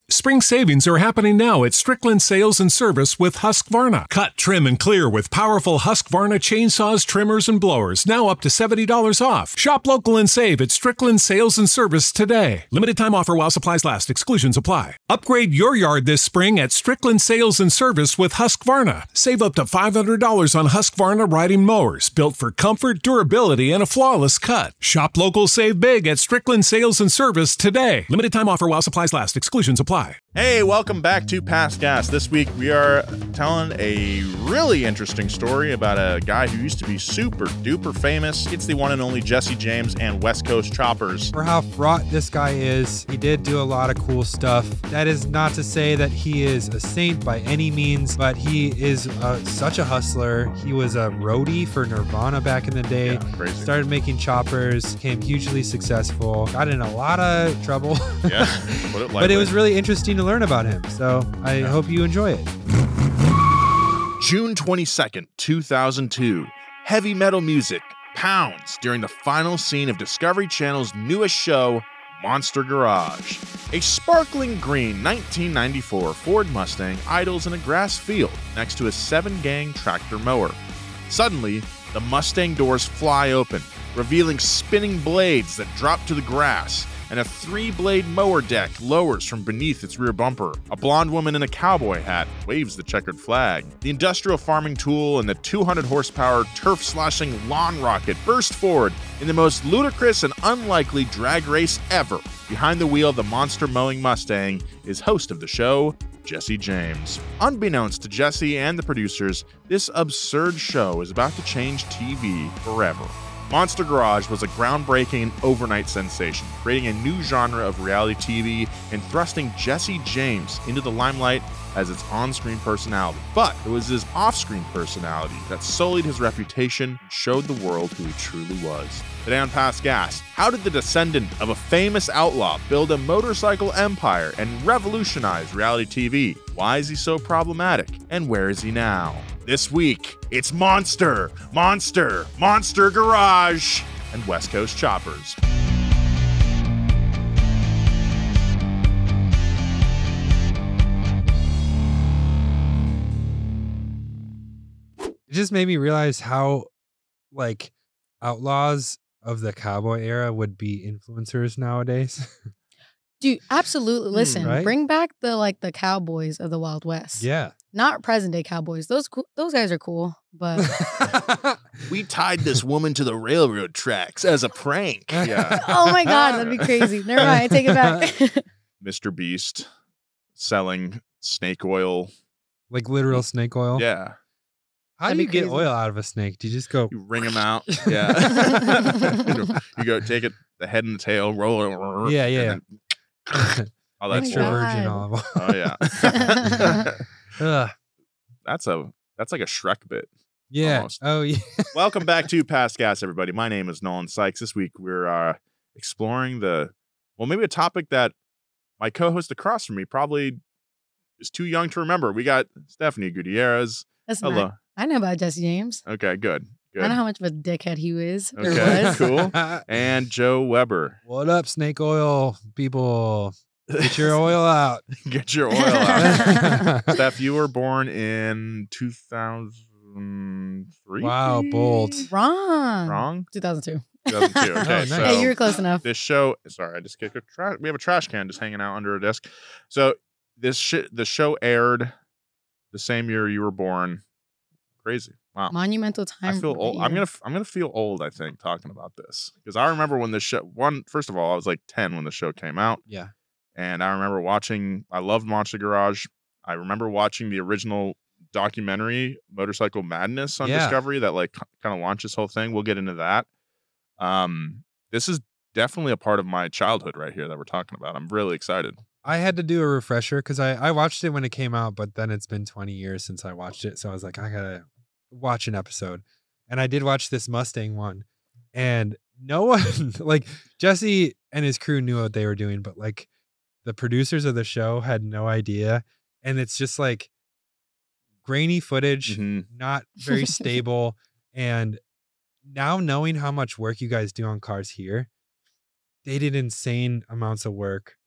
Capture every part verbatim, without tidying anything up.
Spring savings are happening now at Strickland Sales and Service with Husqvarna. Cut, trim, and clear with powerful Husqvarna chainsaws, trimmers, and blowers. Now up to seventy dollars off. Shop local and save at Strickland Sales and Service today. Limited time offer while supplies last. Exclusions apply. Upgrade your yard this spring at Strickland Sales and Service with Husqvarna. Save up to five hundred dollars on Husqvarna riding mowers. Built for comfort, durability, and a flawless cut. Shop local, save big at Strickland Sales and Service today. Limited time offer while supplies last. Exclusions apply. Hey, welcome back to Past Gas. This week we are telling a really interesting story about a guy who used to be super duper famous. It's the one and only Jesse James and West Coast Choppers. For how fraught this guy is, he did do a lot of cool stuff. That is not to say that he is a saint by any means, but he is uh, such a hustler. He was a roadie for Nirvana back in the day. Yeah, crazy. Started making choppers, became hugely successful, got in a lot of trouble. Yeah, put it but it was really interesting to learn about him. So I yeah. hope you enjoy it. June twenty-second, two thousand two. Heavy metal music pounds during the final scene of Discovery Channel's newest show, Monster Garage. A sparkling green nineteen ninety-four Ford Mustang idles in a grass field next to a seven-gang tractor mower. Suddenly, the Mustang doors fly open, revealing spinning blades that drop to the grass, and a three-blade mower deck lowers from beneath its rear bumper. A blonde woman in a cowboy hat waves the checkered flag. The industrial farming tool and the two hundred horsepower turf-slashing lawn rocket burst forward in the most ludicrous and unlikely drag race ever. Behind the wheel of the monster mowing Mustang is host of the show, Jesse James. Unbeknownst to Jesse and the producers, this absurd show is about to change T V forever. Monster Garage was a groundbreaking and overnight sensation, creating a new genre of reality T V and thrusting Jesse James into the limelight as its on-screen personality. But it was his off-screen personality that sullied his reputation and showed the world who he truly was. Today on Past Gas, how did the descendant of a famous outlaw build a motorcycle empire and revolutionize reality T V? Why is he so problematic? And where is he now? This week, it's Monster, Monster, Monster Garage, and West Coast Choppers. It just made me realize how, like, outlaws of the cowboy era would be influencers nowadays. Dude, absolutely. Listen, right? Bring back the like the cowboys of the Wild West. Yeah. Not present day cowboys. Those co- those guys are cool, but We tied this woman to the railroad tracks as a prank. Yeah. oh my god, that'd be crazy. Never mind, I take it back. Mister Beast selling snake oil. Like literal snake oil. Yeah. How That'd do you be get crazy. oil out of a snake? Do you just go? You wring them out. Yeah. you go take it, the head and the tail, roll it. Yeah, yeah, and then- oh, that's Extra God. virgin olive oil. Oh yeah. Ugh. that's a that's like a Shrek bit. Yeah. Almost. Oh yeah. Welcome back to Past Gas, everybody. My name is Nolan Sykes. This week we're uh, exploring the well, maybe a topic that my co-host across from me probably is too young to remember. We got Stephanie Gutierrez. That's Hello. not. I know about Jesse James. Okay, good. Good. I know how much of a dickhead he is. Or Okay, was. cool. And Joe Weber. What up, snake oil people? Get your oil out. Get your oil out. Steph, you were born in two thousand three? Wow, bold. Wrong. Wrong? two thousand two. two thousand two. Okay, Oh, nice. so Yeah, you were close enough. this show, sorry, I just kicked a trash. We have a trash can just hanging out under a desk. So this shit, the show aired the same year you were born. Crazy. Wow. Monumental time. I feel old. I'm gonna I'm gonna feel old, I think, talking about this. Because I remember when the show one, first of all, I was like ten when the show came out. Yeah. And I remember watching, I loved Monster Garage. I remember watching the original documentary, Motorcycle Madness on Yeah. Discovery, that like kind of launched this whole thing. We'll get into that. Um, this is definitely a part of my childhood right here that we're talking about. I'm really excited. I had to do a refresher because I, I watched it when it came out, but then it's been twenty years since I watched it. So I was like, I gotta watch an episode. And I did watch this Mustang one. And no one, like Jesse and his crew knew what they were doing, but like the producers of the show had no idea. And it's just like grainy footage, Mhm. not very stable. And now knowing how much work you guys do on cars here, they did insane amounts of work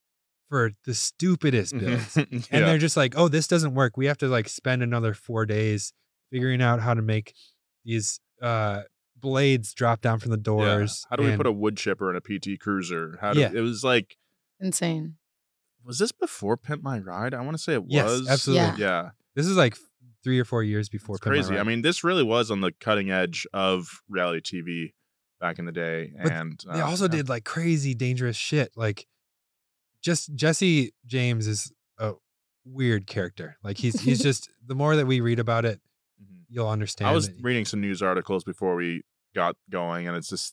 for the stupidest builds. yeah. And they're just like, oh, this doesn't work. We have to like spend another four days figuring out how to make these uh, blades drop down from the doors. Yeah. How do we and- put a wood chipper in a P T Cruiser? How do Yeah. it was like, Insane. was this before Pimp My Ride? I want to say it Yes, was. absolutely. Yeah. Yeah. This is like three or four years before It's Pimp My crazy. I Ride. mean, this really was on the cutting edge of reality T V back in the day. But and they uh, also yeah. did like crazy dangerous shit. Like just Jesse James is a weird character. Like he's he's just the more that we read about it, Mhm. you'll understand. I was that- reading some news articles before we got going, and it's just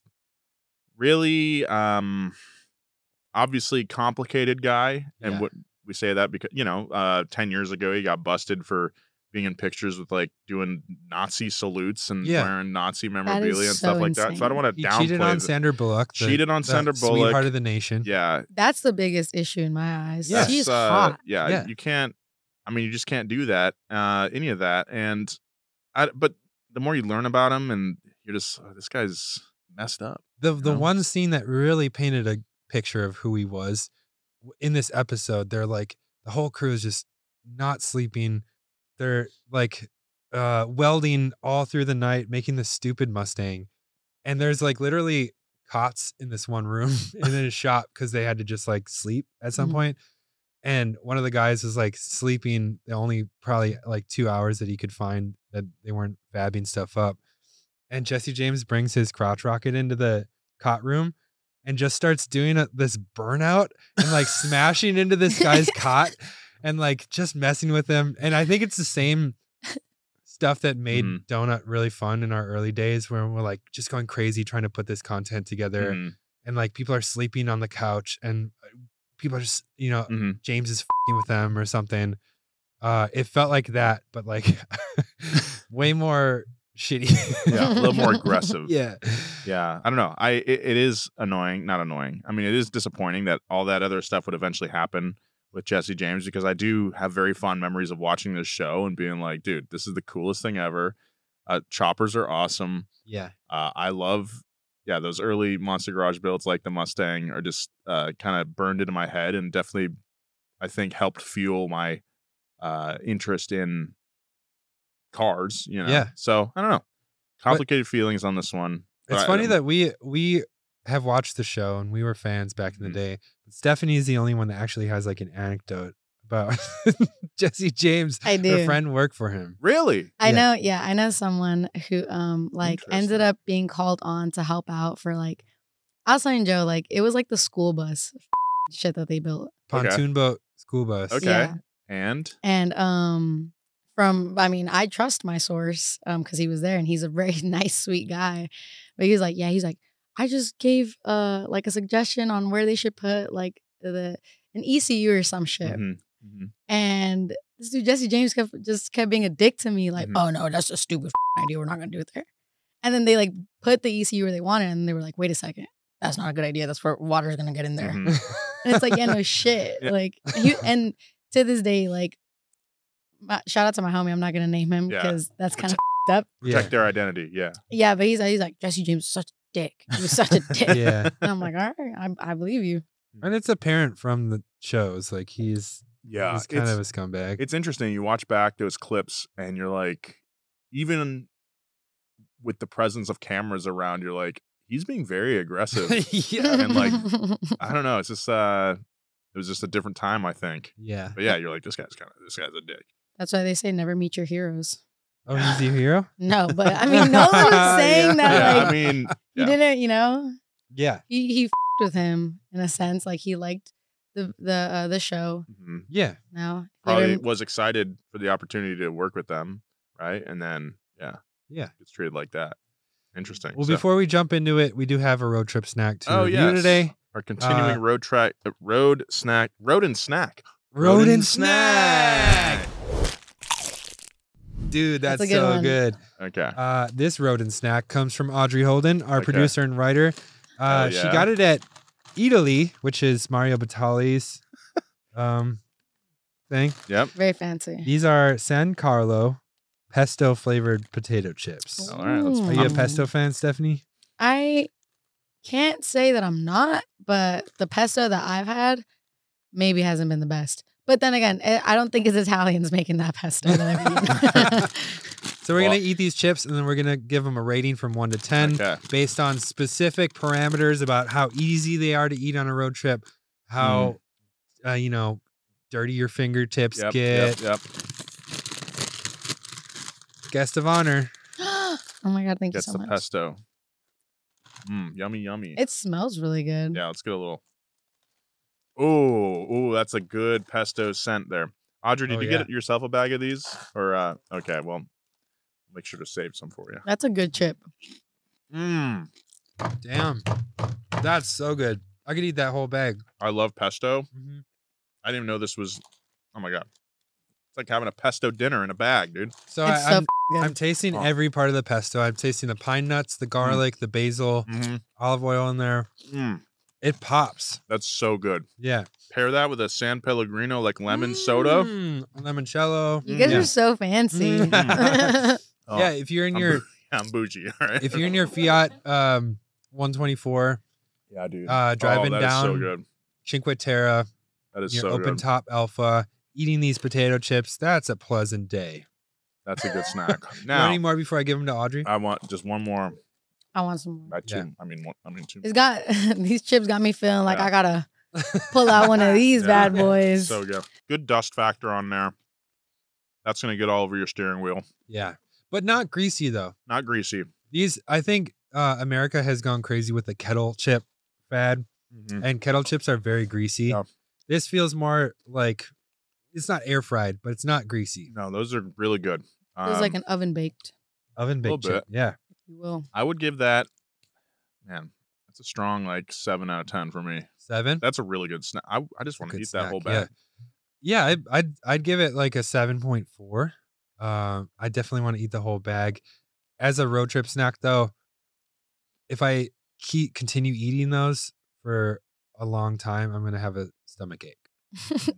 really um obviously complicated guy. And Yeah. what we say that because, you know, uh ten years ago he got busted for being in pictures with like doing Nazi salutes and Yeah. wearing Nazi memorabilia and so stuff like that. So I don't want to he downplay cheated on the- Sandra Bullock. the- cheated on the Sandra Bullock. sweetheart of the nation. Yeah. That's the biggest issue in my eyes. Yeah. She's That's, uh, hot. Yeah, Yeah. you can't. I mean, you just can't do that. Uh, any of that, and I. But the more you learn about him, and you're just, oh, this guy's messed up. The the know? one scene that really painted a picture of who he was w- in this episode, they're like the whole crew is just not sleeping. They're like uh welding all through the night, making this stupid Mustang. And there's like literally cots in this one room in a shop because they had to just like sleep at some Mhm. point. And one of the guys was like sleeping the only probably like two hours that he could find that they weren't fabbing stuff up. And Jesse James brings his crotch rocket into the cot room and just starts doing a, this burnout and like smashing into this guy's cot and like just messing with him. And I think it's the same stuff that made Mhm. Donut really fun in our early days where we're like just going crazy trying to put this content together. Mhm, And like people are sleeping on the couch and people are just, you know, mhm. James is fing with them or something. Uh, it felt like that, but like way more shitty. Yeah, a little more aggressive. Yeah. Yeah, I don't know. I it, it is annoying, not annoying. I mean, it is disappointing that all that other stuff would eventually happen with Jesse James because I do have very fond memories of watching this show and being like, dude, this is the coolest thing ever. Uh, choppers are awesome. Yeah. Uh, I love, yeah, those early Monster Garage builds like the Mustang are just uh, kind of burned into my head and definitely, I think, helped fuel my uh, interest in cars. You know, Yeah. So I don't know, complicated feelings on this one. but It's I- funny that we we have watched the show and we were fans back in the Mhm. day. But Stephanie's the only one that actually has like an anecdote about Jesse James. I Her do. friend worked for him. really. I Yeah. know, yeah, I know someone who um like ended Interesting. up being called on to help out for like I was telling Joe, like it was like the school bus shit that they built. Okay. Pontoon boat school bus. Okay. Yeah. And And um from I mean, I trust my source um because he was there and he's a very nice, sweet guy. But he was like, yeah, he's like, I just gave uh like a suggestion on where they should put like the an E C U or some shit. Mhm, mhm. And this dude Jesse James kept just kept being a dick to me, like, Mhm. oh no, that's a stupid f***ing idea. We're not gonna do it there. And then they like put the E C U where they wanted, and they were like, wait a second, that's not a good idea. That's where water's gonna get in there. Mhm. And it's like, yeah, no shit. Yeah. Like, he, and to this day, like, my, shout out to my homie. I'm not gonna name him Yeah. because that's kind of up. Protect Yeah. their identity. Yeah. Yeah, but he's he's like Jesse James is such a dick. He was such a dick. Yeah. And I'm like, all right, I, I believe you. And it's apparent from the shows. Like he's Yeah. he's kind it's, of a scumbag. it's interesting. You watch back those clips and you're like, even with the presence of cameras around, you're like, he's being very aggressive. yeah. And, like, I don't know. It's just uh it was just a different time, I think. Yeah. But yeah, you're like, this guy's kind of this guy's a dick. That's why they say never meet your heroes. Oh, he's your hero? No, but I mean, no one was saying Yeah. that. Yeah, Like, I mean, he yeah. didn't, you know, Yeah. he he f***ed with him in a sense. Like he liked the the uh, the show. Mhm. Yeah. Now Probably later- was excited for the opportunity to work with them, right? And then yeah, Yeah. gets treated like that. Interesting. Well, So, before we jump into it, we do have a road trip snack to oh review yes, today. our continuing Uh, road track, uh, road snack, road and snack, Road, and and snack. Dude, That's that's, a good so one. good. Okay. Uh, this road and snack comes from Audrey Holden, our Okay. producer and writer. Uh, Hell She yeah. got it at Italy, which is Mario Batali's um, thing. Yep. very fancy. These are San Carlo pesto flavored potato chips. All right, let's Are you a Ooh. pesto fan, Stephanie? I can't say that I'm not, but the pesto that I've had maybe hasn't been the best. But then again, I I don't think it's Italians making that pesto that I've eaten. So we're Well- gonna eat these chips, and then we're gonna give them a rating from one to ten, Okay. based on specific parameters about how easy they are to eat on a road trip, how uh, you know dirty your fingertips Yep, get. yep, yep. Guest of honor. Oh my God, thank Gets you the so much. pesto. Mmm, yummy, yummy. It smells really good. Yeah, let's get a little. Oh, oh, that's a good pesto scent there. Audrey, did Oh, you yeah. get yourself a bag of these? Or uh okay, well, make sure to save some for you. That's a good chip. Mmm. Damn, that's so good. I could eat that whole bag. I love pesto. Mhm. I didn't even know this was oh my god. It's like having a pesto dinner in a bag, dude. So It's I, so I'm, f- good. I'm tasting Oh. every part of the pesto. I'm tasting the pine nuts, the garlic, the basil, Mm-hmm. olive oil in there. Mm, It pops. that's so good. Yeah. Pair that with a San Pellegrino like lemon soda. Mm, limoncello. you guys yeah. are so fancy. Mm. Oh, Yeah, if you're in I'm your bou- I'm bougie. All right. if you're in your Fiat um one twenty-four yeah, dude. uh driving oh, that is so down good. Cinque Terre, That is your so open good. top Alpha, eating these potato chips, that's a pleasant day. That's a good snack. You want Now any more before I give them to Audrey? I want just one more. I want some more. By two. Yeah. I mean, one, I mean two. It's got these chips got me feeling like Yeah. I gotta pull out one of these Yeah. bad boys. So good. Good dust factor on there. That's gonna get all over your steering wheel. Yeah. But not greasy though. Not greasy. These I think uh America has gone crazy with the kettle chip fad, Mhm. and kettle chips are very greasy. Yeah. This feels more like it's not air fried, but it's not greasy. No, those are really good. It was like Um, an oven baked, Oven baked little chip. Yeah. if you will. I would give that. Man, that's a strong like seven out of ten for me. Seven. That's a really good snack. I, I just want to Good eat that whole snack, yeah. bag. Yeah, I'd, I'd I'd give it like a seven point four. Um, I definitely want to eat the whole bag. As a road trip snack, though, if I keep continue eating those for a long time, I'm gonna have a stomach ache.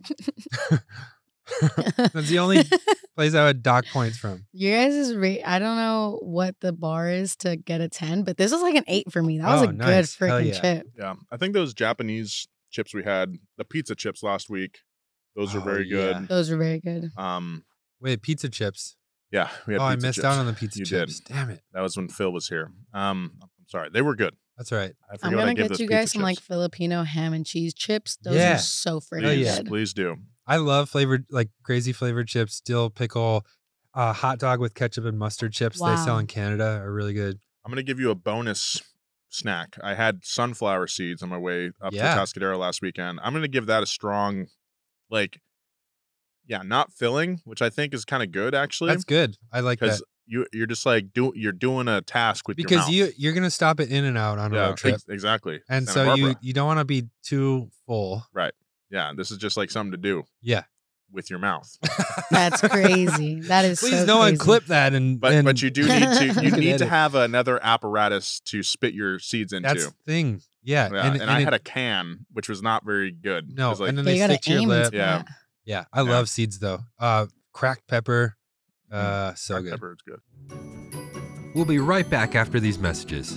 That's the only place I would dock points from. You guys is rate. I don't know what the bar is to get a ten, but this was like an eight for me. That was Oh, a good nice. Hell freaking yeah. chip. Yeah, I think those Japanese chips we had, the pizza chips last week, those are Oh, very yeah. good. Those are very good. Um, Wait, pizza chips. yeah, we had Oh, I pizza missed chips. out on the pizza You chips. did. Damn it. That was when Phil was here. Um, I'm sorry, they were good. That's right. I forgot I'm what I gonna gave get those you pizza guys some like chips. Filipino ham and cheese chips. Those Yeah. are so freaking Please, yeah. good. please do. I love flavored, like crazy flavored chips, dill pickle, uh, hot dog with ketchup and mustard chips they sell Wow. in Canada are really good. I'm gonna give you a bonus snack. I had sunflower seeds on my way up Yeah. to Cascadero last weekend. I'm gonna give that a strong, like, yeah, not filling, which I think is kind of good actually, That's good. I like because that you you're just like do you're doing a task with your because mouth. you you're gonna stop it in and out on a yeah, road trip, ex- exactly. and Santa so you Barbara. you don't want to be too full. yeah, this is just like something to do Yeah. with your mouth. That's crazy. That is Please, so no one crazy. clip that and But and but you do need to you can need to edit. have another apparatus to spit your seeds into. That's the thing. Yeah, yeah, and, and, I it- had a can, which was not very good. no, 'cause, like, and then Yeah, they you gotta stick to your aim lip. into Yeah. that. Yeah, I Yeah. love seeds though. Uh, cracked pepper, uh, so cracked good. pepper is good. We'll be right back after these messages.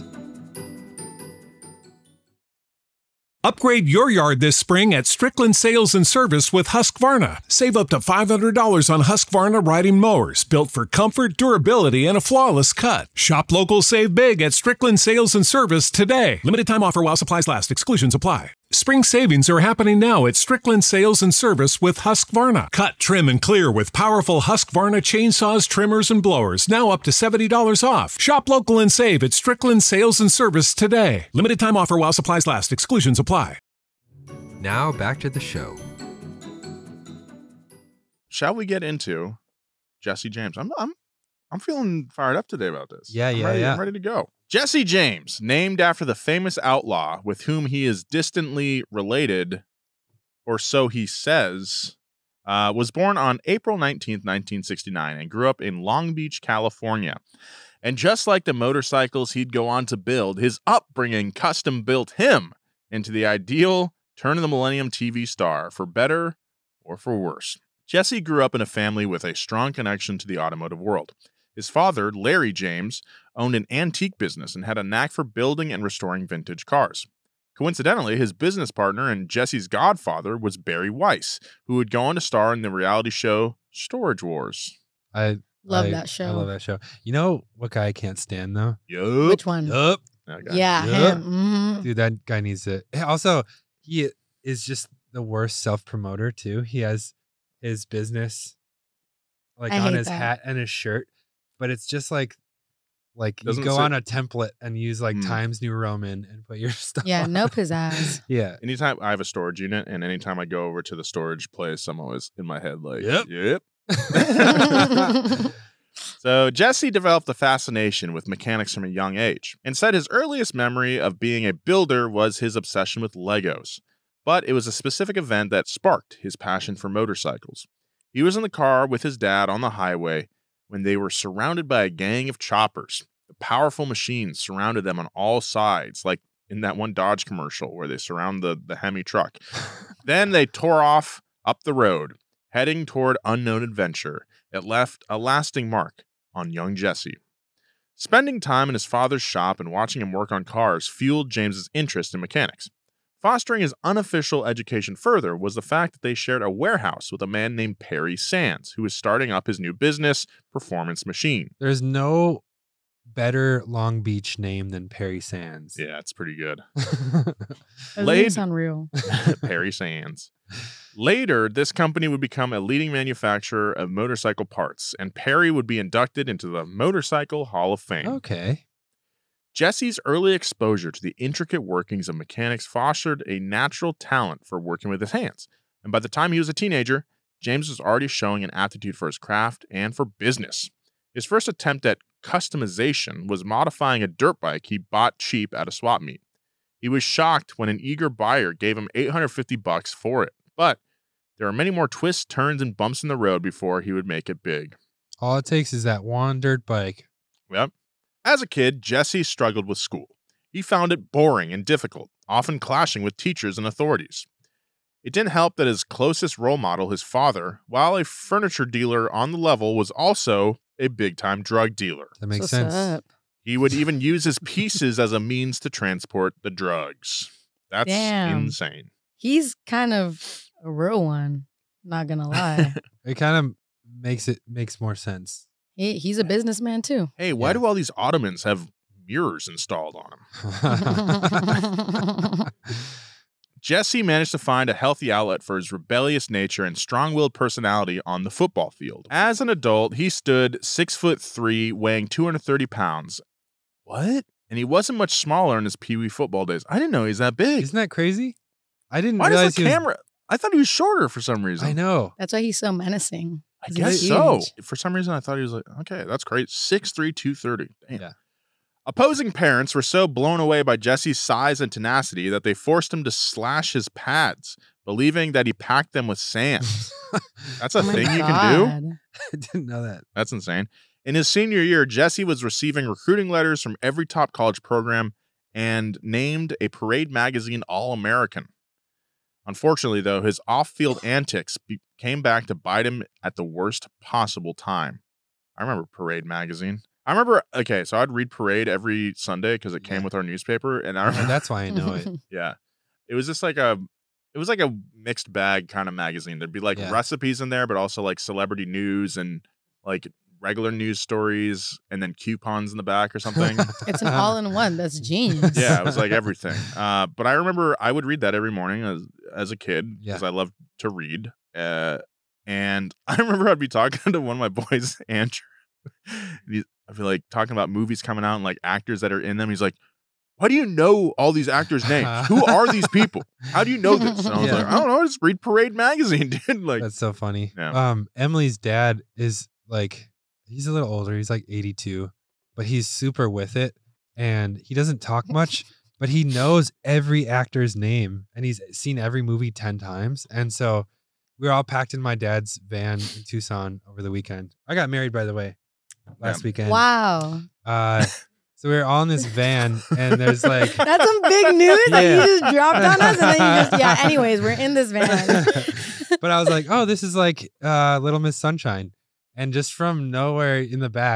Upgrade your yard this spring at Strickland Sales and Service with Husqvarna. Save up to five hundred dollars on Husqvarna riding mowers, built for comfort, durability, and a flawless cut. Shop local, save big at Strickland Sales and Service today. Limited time offer while supplies last. Exclusions apply. Spring savings are happening now at Strickland Sales and Service with Husqvarna. Cut, trim, and clear with powerful Husqvarna chainsaws, trimmers, and blowers. Now up to seventy dollars off. Shop local and save at Strickland Sales and Service today. Limited time offer while supplies last. Exclusions apply. Now back to the show. Shall we get into Jesse James? I'm I'm I'm feeling fired up today about this. Yeah, I'm yeah, ready, yeah. I'm ready to go. Jesse James, named after the famous outlaw with whom he is distantly related, or so he says, uh, was born on April nineteenth, nineteen sixty-nine, and grew up in Long Beach, California. And just like the motorcycles he'd go on to build, his upbringing custom built him into the ideal turn of the millennium T V star, for better or for worse. Jesse grew up in a family with a strong connection to the automotive world. His father, Larry James, owned an antique business and had a knack for building and restoring vintage cars. Coincidentally, his business partner and Jesse's godfather was Barry Weiss, who would go on to star in the reality show Storage Wars. I Love I- that show. I love that show. You know what guy I can't stand though? Yup. Which one? Yup. That guy. Yeah, Yup. him. Mhm. Dude, that guy needs to. Also, he is just the worst self promoter too. He has his business like I on hate his that. hat and his shirt, but it's just like like Doesn't you go say- on a template and use like Mm. Times New Roman and put your stuff. Yeah, on. no pizzazz. Yeah. Anytime I have a storage unit, and anytime I go over to the storage place, I'm always in my head like, Yep. yep. So Jesse developed a fascination with mechanics from a young age, and said his earliest memory of being a builder was his obsession with Legos. But it was a specific event that sparked his passion for motorcycles. He was in the car with his dad on the highway when they were surrounded by a gang of choppers. The powerful machines surrounded them on all sides, like in that one Dodge commercial where they surround the, the Hemi truck. Then they tore off up the road, heading toward unknown adventure. It left a lasting mark on young Jesse. Spending time in his father's shop and watching him work on cars fueled James's interest in mechanics. Fostering his unofficial education further was the fact that they shared a warehouse with a man named Perry Sands, who was starting up his new business, Performance Machine. There's no better Long Beach name than Perry Sands. Yeah, it's pretty good. Doesn't Laid- even sound real. Perry Sands. Later, this company would become a leading manufacturer of motorcycle parts, and Perry would be inducted into the Motorcycle Hall of Fame. Okay. Jesse's early exposure to the intricate workings of mechanics fostered a natural talent for working with his hands. And by the time he was a teenager, James was already showing an aptitude for his craft and for business. His first attempt at customization was modifying a dirt bike he bought cheap at a swap meet. He was shocked when an eager buyer gave him eight hundred fifty bucks for it. But there are many more twists, turns, and bumps in the road before he would make it big. All it takes is that one dirt bike. Yep. As a kid, Jesse struggled with school. He found it boring and difficult, often clashing with teachers and authorities. It didn't help that his closest role model, his father, while a furniture dealer on the level, was also a big-time drug dealer. That makes What's sense. up? He would even use his pieces as a means to transport the drugs. That's Damn. insane. He's kind of a real one. Not gonna lie. It kind of makes it makes more sense. he, he's a businessman too. Hey, why Yeah. do all these Ottomans have mirrors installed on them? Jesse managed to find a healthy outlet for his rebellious nature and strong-willed personality on the football field. As an adult, he stood six foot three, weighing two hundred thirty pounds. What? And he wasn't much smaller in his Pee Wee football days. I didn't know he's that big. Isn't that crazy? I didn't Why realize does the he was- camera? I thought he was shorter for some reason. I know. That's why he's so menacing. I 'Cause guess he's so. huge. For some reason, I thought he was like, okay, that's great. six three, two thirty. Damn. Yeah. Opposing parents were so blown away by Jesse's size and tenacity that they forced him to slash his pads, believing that he packed them with sand. That's a Oh my thing you can do? God. I didn't know that. That's insane. In his senior year, Jesse was receiving recruiting letters from every top college program and named a Parade magazine All-American. Unfortunately, though, his off-field antics be- came back to bite him at the worst possible time. I remember Parade magazine. I remember, okay, so I'd read Parade every Sunday because it came Yeah. with our newspaper, and I And remember, that's why I know it. yeah, it was just like a, it was like a mixed bag kind of magazine. There'd be like Yeah. recipes in there, but also like celebrity news and like regular news stories, and then coupons in the back or something. It's an all-in-one. That's genius. Yeah, it was like everything. Uh, but I remember I would read that every morning as as a kid because Yeah. I loved to read. Uh, and I remember I'd be talking to one of my boys, Andrew. And he, I feel like talking about movies coming out and like actors that are in them. He's like, "Why do you know all these actors' names? Who are these people? How do you know this?" And I was Yeah. like, "I don't know. I just read Parade magazine, dude." Like, That's so funny. Yeah. Um, Emily's dad is like, he's a little older. He's like eighty-two, but he's super with it. And he doesn't talk much, but he knows every actor's name and he's seen every movie ten times. And so we were all packed in my dad's van in Tucson over the weekend. I got married, by the way, last Yeah. weekend. Wow. Uh, so we were all in this van and there's like, That's some big news that Yeah. you just dropped on us, and then you just yeah. Anyways, we're in this van. but I was like, oh, this is like uh, Little Miss Sunshine. And just from nowhere in the back,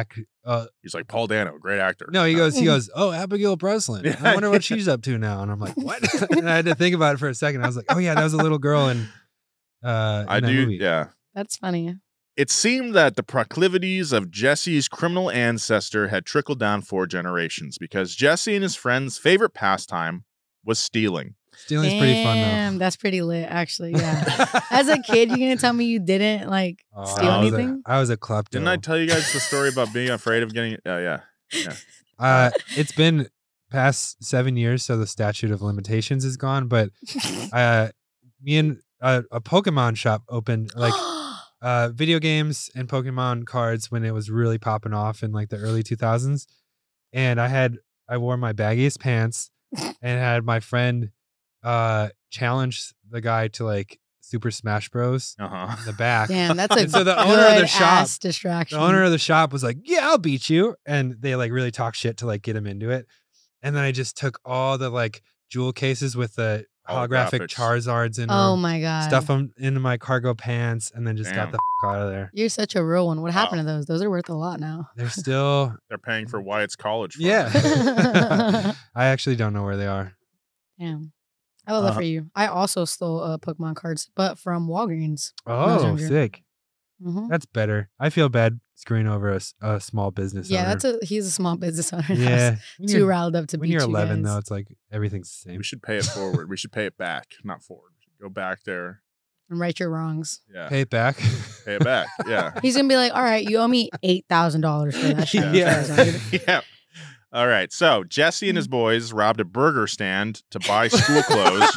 uh, He's like, Paul Dano, great actor. no, he goes, he goes, oh, Abigail Breslin. Yeah. I wonder what she's up to now. And I'm like, what? And I had to think about it for a second. I was like, oh yeah, that was a little girl in, uh, in I that do. movie. Yeah. That's funny. It seemed that the proclivities of Jesse's criminal ancestor had trickled down four generations because Jesse and his friends' favorite pastime was stealing. Stealing's pretty fun Damn, though. that's pretty lit, actually. Yeah. As a kid, you gonna tell me you didn't like Oh, steal I was a- anything? I was a klepto. Didn't I tell you guys the story about being afraid of getting? Oh yeah. Uh, it's been past seven years, so the statute of limitations is gone. But uh, me and uh, a Pokemon shop opened like uh, video games and Pokemon cards when it was really popping off in like the early two thousands. And I had I wore my baggiest pants and had my friend uh, challenge the guy to like Super Smash Bros. Uh huh. in the back. Damn, that's a And so the owner of the good shop- ass distraction. The owner of the shop was like, "Yeah, I'll beat you," and they like really talk shit to like get him into it. And then I just took all the like jewel cases with the holographic Holographics. Charizards in Oh them, my god. stuff them into my cargo pants, and then just Damn. got the fuck out of there. You're such a real one. What Wow. happened to those? Those are worth a lot now. They're still, They're paying for Wyatt's college. fund. yeah. I actually don't know where they are. Damn. I love that Uh-huh. for you. I also stole uh, Pokemon cards, but from Walgreens. I was Oh, younger. sick. hmm That's better. I feel bad screwing over a, s- a small business. Yeah, owner. that's a he's a small business owner. yeah. When Too you're, riled up to when beat you're you eleven, guys. though, it's like everything's the same. We should pay it forward. We should pay it back, not forward. We should go back there. And right your wrongs. Yeah. Pay it back. Pay it back. Yeah. He's gonna be like, all right, you owe me eight thousand dollars for that shit. Yeah. Charizard." yeah. All right. So Jesse and his boys robbed a burger stand to buy school clothes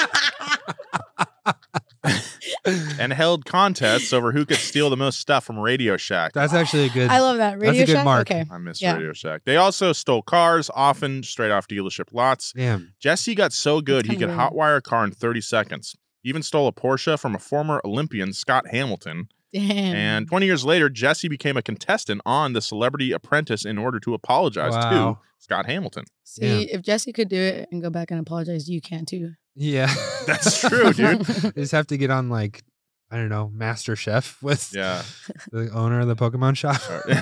and held contests over who could steal the most stuff from Radio Shack. That's actually a good. I love that. That's a Radio good Shack? mark. Okay. I miss Yeah. Radio Shack. They also stole cars, often straight off dealership lots. Damn. Jesse got so good he kinda could weird. hotwire a car in thirty seconds. He even stole a Porsche from a former Olympian, Scott Hamilton. Damn. And twenty years later, Jesse became a contestant on The Celebrity Apprentice in order to apologize Wow. to Scott Hamilton. See, Yeah. if Jesse could do it and go back and apologize, you can too. Yeah. That's true, dude. You just have to get on like, I don't know, Master Chef with Yeah. the owner of the Pokemon shop.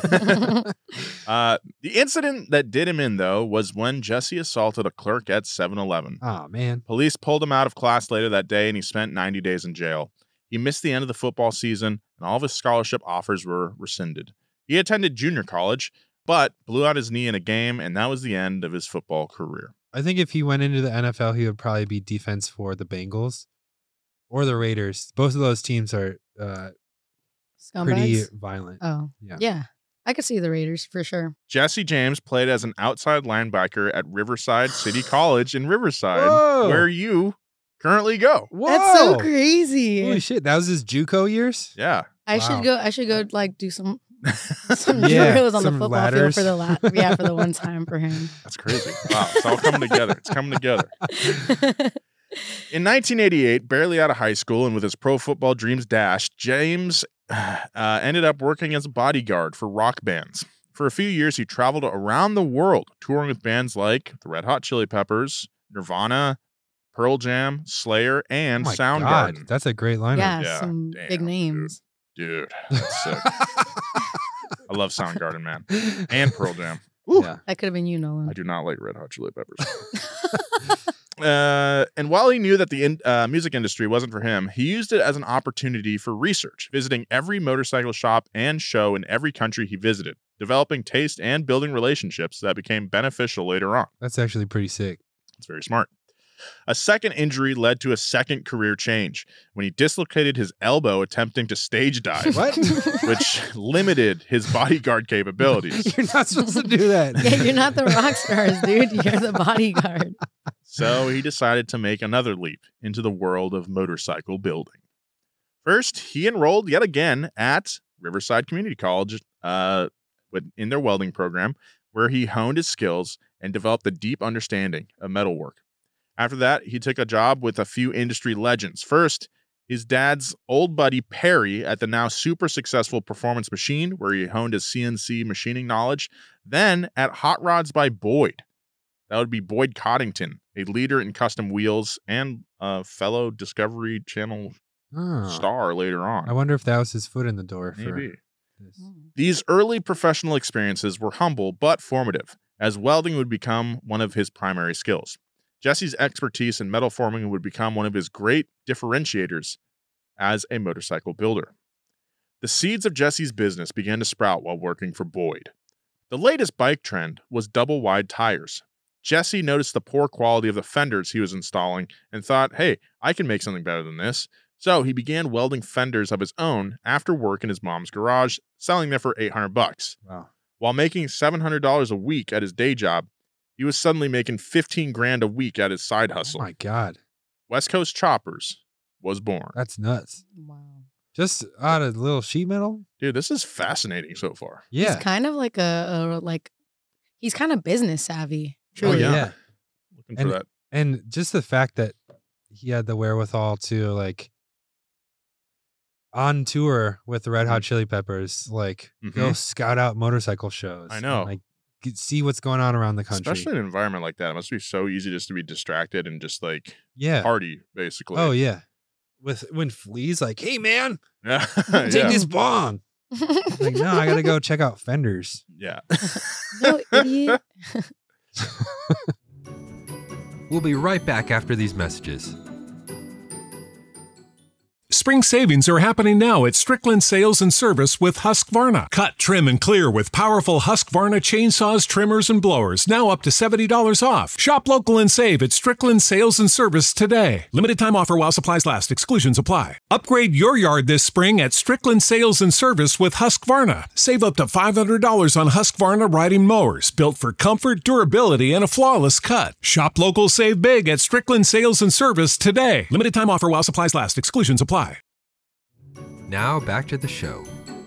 uh, the incident that did him in, though, was when Jesse assaulted a clerk at seven eleven. Oh man. Police pulled him out of class later that day and he spent ninety days in jail. He missed the end of the football season and all of his scholarship offers were rescinded. He attended junior college, but blew out his knee in a game, and that was the end of his football career. I think if he went into the N F L, he would probably be defense for the Bengals or the Raiders. Both of those teams are uh, pretty Scumbags. violent. Oh, Yeah. yeah. I could see the Raiders for sure. Jesse James played as an outside linebacker at Riverside City College in Riverside, Whoa. where you currently go. Whoa. That's so crazy. Holy shit. That was his JUCO years? Yeah. I Wow. should go. I should go like do some some Yeah, drills on the some football ladders. field for the la- yeah for the one time for him. That's crazy. Wow. It's all coming together. It's coming together. In nineteen eighty-eight, barely out of high school and with his pro football dreams dashed, James uh, ended up working as a bodyguard for rock bands. For a few years, he traveled around the world, touring with bands like the Red Hot Chili Peppers, Nirvana, Pearl Jam, Slayer, and Oh my Soundgarden. God. That's a great lineup. yeah, Yeah, some damn, big dude. names. Dude, that's sick. I love Soundgarden, man. And Pearl Jam. Ooh. Yeah. That could have been you, Nolan. I do not like Red Hot Chili Peppers. uh, and while he knew that the in, uh, music industry wasn't for him, he used it as an opportunity for research, visiting every motorcycle shop and show in every country he visited, developing taste and building relationships that became beneficial later on. That's actually pretty sick. It's very smart. A second injury led to a second career change when he dislocated his elbow attempting to stage dive, What? which limited his bodyguard capabilities. You're not supposed to do that. Yeah, you're not the rock stars, dude. You're the bodyguard. So he decided to make another leap into the world of motorcycle building. First, he enrolled yet again at Riverside Community College uh, with- in their welding program, where he honed his skills and developed a deep understanding of metalwork. After that, he took a job with a few industry legends. First, his dad's old buddy Perry at the now super successful Performance Machine, where he honed his C N C machining knowledge. Then at Hot Rods by Boyd. That would be Boyd Coddington, a leader in custom wheels and a fellow Discovery Channel Oh. star later on. I wonder if that was his foot in the door for Maybe. this. Mm. These early professional experiences were humble but formative, as welding would become one of his primary skills. Jesse's expertise in metal forming would become one of his great differentiators as a motorcycle builder. The seeds of Jesse's business began to sprout while working for Boyd. The latest bike trend was double-wide tires. Jesse noticed the poor quality of the fenders he was installing and thought, hey, I can make something better than this. So he began welding fenders of his own after work in his mom's garage, selling them for eight hundred bucks. Wow. While making seven hundred dollars a week at his day job, he was suddenly making fifteen grand a week at his side Oh hustle. my God. West Coast Choppers was born. That's nuts. Wow. Just out of little sheet metal? Dude, this is fascinating so far. Yeah. He's kind of like a, a like he's kind of business savvy. Oh, Truly, yeah. yeah. Looking for And- that. And just the fact that he had the wherewithal to like on tour with the Red Hot Chili Peppers, like go Mhm. scout out motorcycle shows. I and, know. like get- see what's going on around the country. Especially in an environment like that. It must be so easy just to be distracted and just like yeah. party, basically. Oh yeah. With when Flea's like, hey man, yeah. take yeah. this bong. Like, no, I gotta go check out fenders. Yeah. No, idiot. We'll be right back after these messages. Spring savings are happening now at Strickland Sales and Service with Husqvarna. Cut, trim, and clear with powerful Husqvarna chainsaws, trimmers, and blowers. Now up to seventy dollars off. Shop local and save at Strickland Sales and Service today. Limited time offer while supplies last. Exclusions apply. Upgrade your yard this spring at Strickland Sales and Service with Husqvarna. Save up to five hundred dollars on Husqvarna riding mowers, built for comfort, durability, and a flawless cut. Shop local, save big at Strickland Sales and Service today. Limited time offer while supplies last. Exclusions apply. Now back to the show.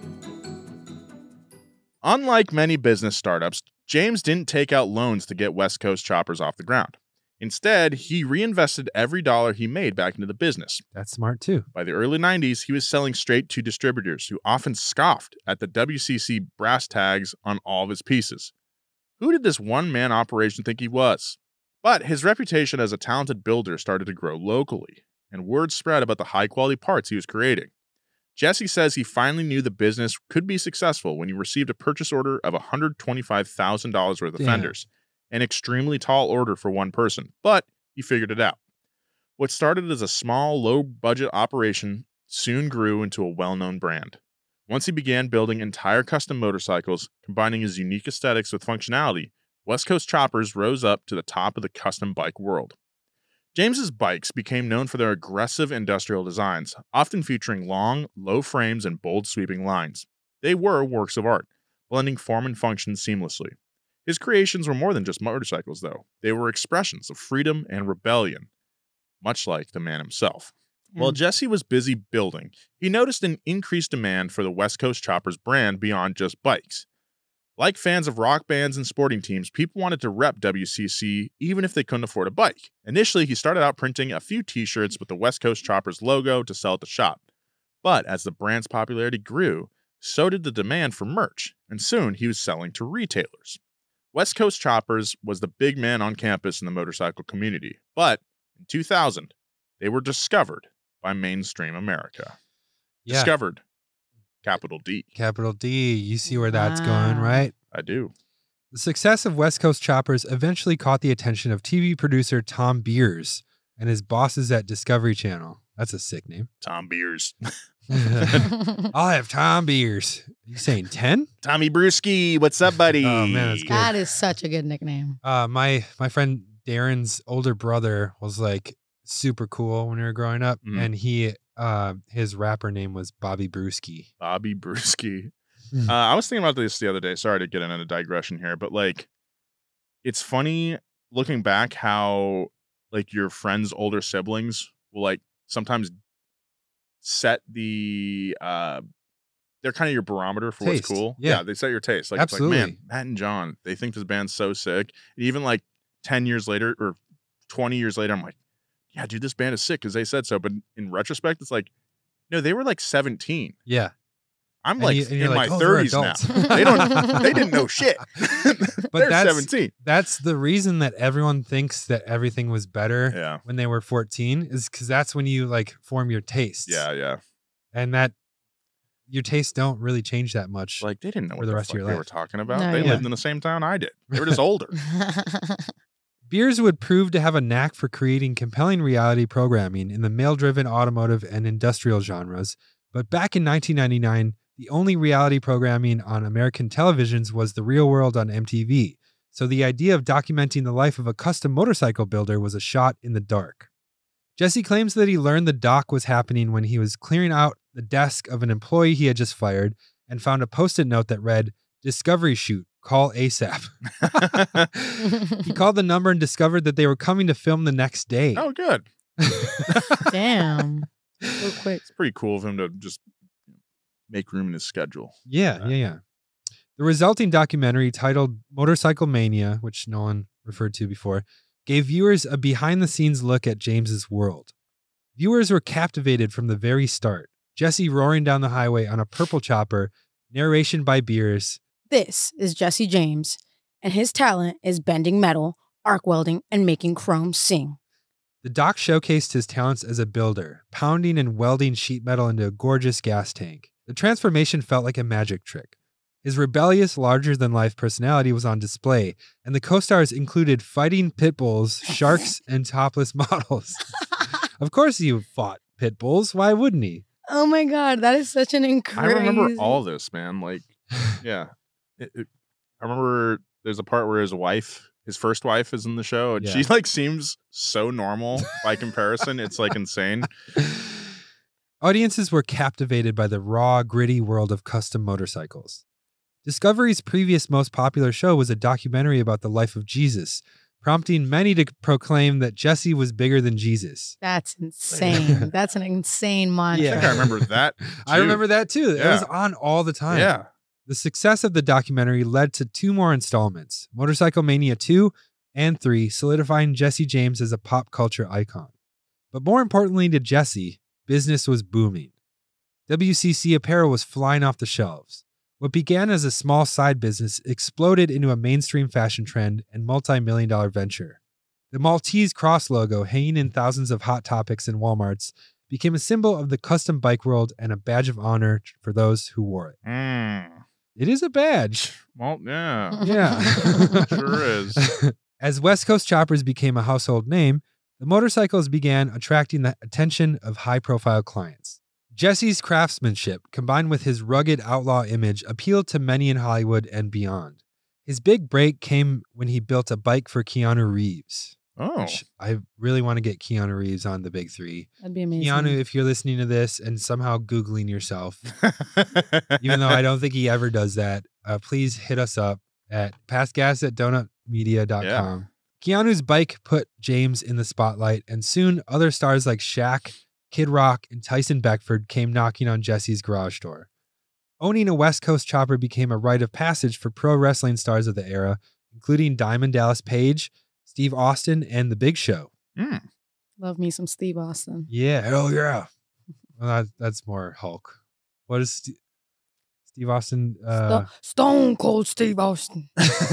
Unlike many business startups, James didn't take out loans to get West Coast Choppers off the ground. Instead, he reinvested every dollar he made back into the business. That's smart too. By the early nineties, he was selling straight to distributors who often scoffed at the W C C brass tags on all of his pieces. Who did this one-man operation think he was? But his reputation as a talented builder started to grow locally, and word spread about the high-quality parts he was creating. Jesse says he finally knew the business could be successful when he received a purchase order of one hundred twenty-five thousand dollars worth of Damn. fenders, an extremely tall order for one person, but he figured it out. What started as a small, low-budget operation soon grew into a well-known brand. Once he began building entire custom motorcycles, combining his unique aesthetics with functionality, West Coast Choppers rose up to the top of the custom bike world. James's bikes became known for their aggressive industrial designs, often featuring long, low frames and bold sweeping lines. They were works of art, blending form and function seamlessly. His creations were more than just motorcycles, though. They were expressions of freedom and rebellion, much like the man himself. Yeah. While Jesse was busy building, he noticed an increased demand for the West Coast Choppers brand beyond just bikes. Like fans of rock bands and sporting teams, people wanted to rep W C C even if they couldn't afford a bike. Initially, he started out printing a few t-shirts with the West Coast Choppers logo to sell at the shop. But as the brand's popularity grew, so did the demand for merch, and soon he was selling to retailers. West Coast Choppers was the big man on campus in the motorcycle community, but in two thousand, they were discovered by mainstream America. Yeah. Discovered. Capital D. Capital D. You see where that's going, Wow. right? I do. The success of West Coast Choppers eventually caught the attention of T V producer Tom Beers and his bosses at Discovery Channel. That's a sick name. Tom Beers. I'll have Tom Beers. You saying ten? Tommy Brewski, what's up, buddy? Oh, man, that's good. That is such a good nickname. Uh, my my friend Darren's older brother was like super cool when we were growing up, Mhm. and he uh his rapper name was Bobby Brewski. Bobby Brewski. Hmm. Uh, I was thinking about this the other day. Sorry to get into a digression here, but like, it's funny looking back how like your friends' older siblings will like sometimes set the uh they're kind of your barometer for Taste, what's cool. yeah. they set your taste. Like it's like, man, Absolutely. Matt and John, they think this band's so sick. And even like ten years later or twenty years later, I'm like, yeah, dude, this band is sick because they said so. But in retrospect, it's like, no, they were like seventeen. Yeah. I'm And like you- and in you're my like, oh, they're thirties now. adults. They don't. They didn't know shit. But They're that's- seventeen. That's the reason that everyone thinks that everything was better Yeah. when they were fourteen is because that's when you like form your tastes. Yeah. Yeah. And that your tastes don't really change that much. Like, they didn't know For what the the rest of fuck your they life. were talking about. No, they yeah. lived in the same town I did. They were just older. Beers would prove to have a knack for creating compelling reality programming in the male-driven automotive and industrial genres, but back in nineteen ninety-nine, the only reality programming on American televisions was The Real World on M T V, so the idea of documenting the life of a custom motorcycle builder was a shot in the dark. Jesse claims that he learned the doc was happening when he was clearing out the desk of an employee he had just fired and found a post-it note that read, "Discovery shoot, call ASAP." He called the number and discovered that they were coming to film the next day. Oh, good. Damn. So quick. It's pretty cool of him to just make room in his schedule. Yeah, yeah, yeah. The resulting documentary, titled Motorcycle Mania, which Nolan referred to before, gave viewers a behind-the-scenes look at James's world. Viewers were captivated from the very start. Jesse roaring down the highway on a purple chopper, narration by Beers. This is Jesse James, and his talent is bending metal, arc welding, and making chrome sing. The doc showcased his talents as a builder, pounding and welding sheet metal into a gorgeous gas tank. The transformation felt like a magic trick. His rebellious, larger-than-life personality was on display, and the co-stars included fighting pit bulls, sharks, and topless models. Of course he fought pit bulls. Why wouldn't he? Oh my God, that is such an I incredible. remember all this, man. Like, yeah. It, it, I remember there's a part where his wife, his first wife, is in the show, and Yeah. she like seems so normal by comparison. It's like insane. Audiences were captivated by the raw, gritty world of custom motorcycles. Discovery's previous most popular show was a documentary about the life of Jesus, prompting many to proclaim that Jesse was bigger than Jesus. That's insane. That's an insane mantra. I think I remember that. I too. remember that too. It Yeah. was on all the time. Yeah. The success of the documentary led to two more installments, Motorcycle Mania two and three, solidifying Jesse James as a pop culture icon. But more importantly to Jesse, business was booming. W C C apparel was flying off the shelves. What began as a small side business exploded into a mainstream fashion trend and multi-million dollar venture. The Maltese cross logo hanging in thousands of Hot Topics and Walmarts became a symbol of the custom bike world and a badge of honor for those who wore it. Mm. It is a badge. Well, yeah. Yeah. Sure is. As West Coast choppers became a household name, the motorcycles began attracting the attention of high-profile clients. Jesse's craftsmanship, combined with his rugged outlaw image, appealed to many in Hollywood and beyond. His big break came when he built a bike for Keanu Reeves. Oh. Which I really want to get Keanu Reeves on the big three. That'd be amazing. Keanu, if you're listening to this and somehow Googling yourself, even though I don't think he ever does that, uh, please hit us up at passgas at donut media dot com. Yeah. Keanu's bike put James in the spotlight, and soon other stars like Shaq, Kid Rock, and Tyson Beckford came knocking on Jesse's garage door. Owning a West Coast chopper became a rite of passage for pro wrestling stars of the era, including Diamond Dallas Page, Steve Austin, and The Big Show. Mm. Love me some Steve Austin. Yeah, hell yeah. Well, that, that's more Hulk. What is St- Steve Austin? Uh, Sto- Stone Cold Steve Austin.